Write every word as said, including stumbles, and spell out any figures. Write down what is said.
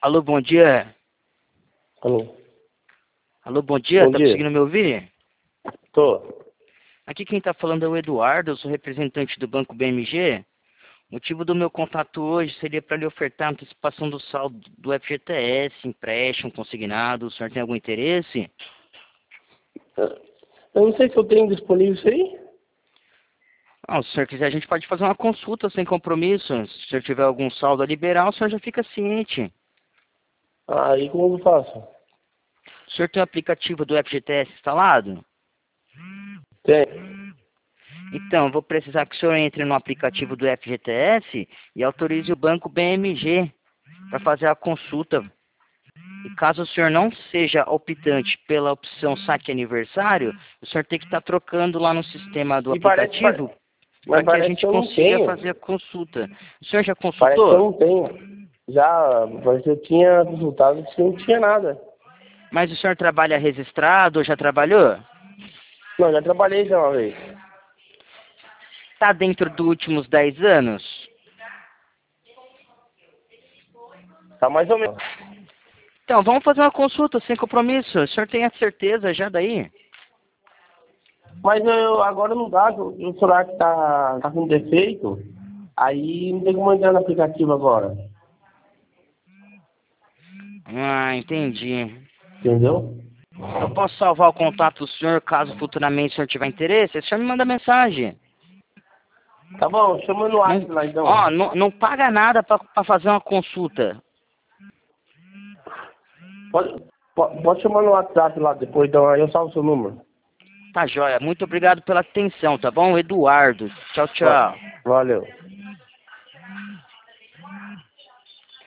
Alô, bom dia. Alô. Alô, bom dia. Bom Tá dia. conseguindo me ouvir? Tô. Aqui quem tá falando é o Eduardo, eu sou representante do Banco B M G. O motivo do meu contato hoje seria para lhe ofertar a antecipação do saldo do F G T S, empréstimo, consignado. O senhor tem algum interesse? Eu não sei se eu tenho disponível isso aí. Ah, se o senhor quiser, a gente pode fazer uma consulta sem compromisso. Se o senhor tiver algum saldo a liberar, o senhor já fica ciente. Aí como eu faço? O senhor tem o aplicativo do F G T S instalado? Tem. Então, eu vou precisar que o senhor entre no aplicativo do F G T S e autorize o Banco B M G para fazer a consulta. E caso o senhor não seja optante pela opção saque aniversário, o senhor tem que estar trocando lá no sistema do E parece, aplicativo para mas que a parece que gente eu não consiga tenho. fazer a consulta. O senhor já Parece que eu consultou? não tenho. Já, parece que eu tinha resultado que não tinha nada. Mas o senhor trabalha registrado ou já trabalhou? Não, já trabalhei já uma vez. Está dentro dos últimos dez anos? Tá mais ou menos. Então, vamos fazer uma consulta sem compromisso. O senhor tem a certeza já daí? Mas eu, agora não dá, o celular que tá, tá com defeito, aí não tem como entrar no aplicativo agora. Ah, entendi. Entendeu? Eu posso salvar o contato do senhor caso futuramente o senhor tiver interesse? O senhor me manda mensagem. Tá bom, chama no Não, WhatsApp lá então. ó, não, não paga nada para fazer uma consulta. Pode, pode, pode chamar no WhatsApp lá depois, então aí eu salvo o seu número. Tá joia. Muito obrigado pela atenção, tá bom? Eduardo. Tchau, Va- tchau. Valeu.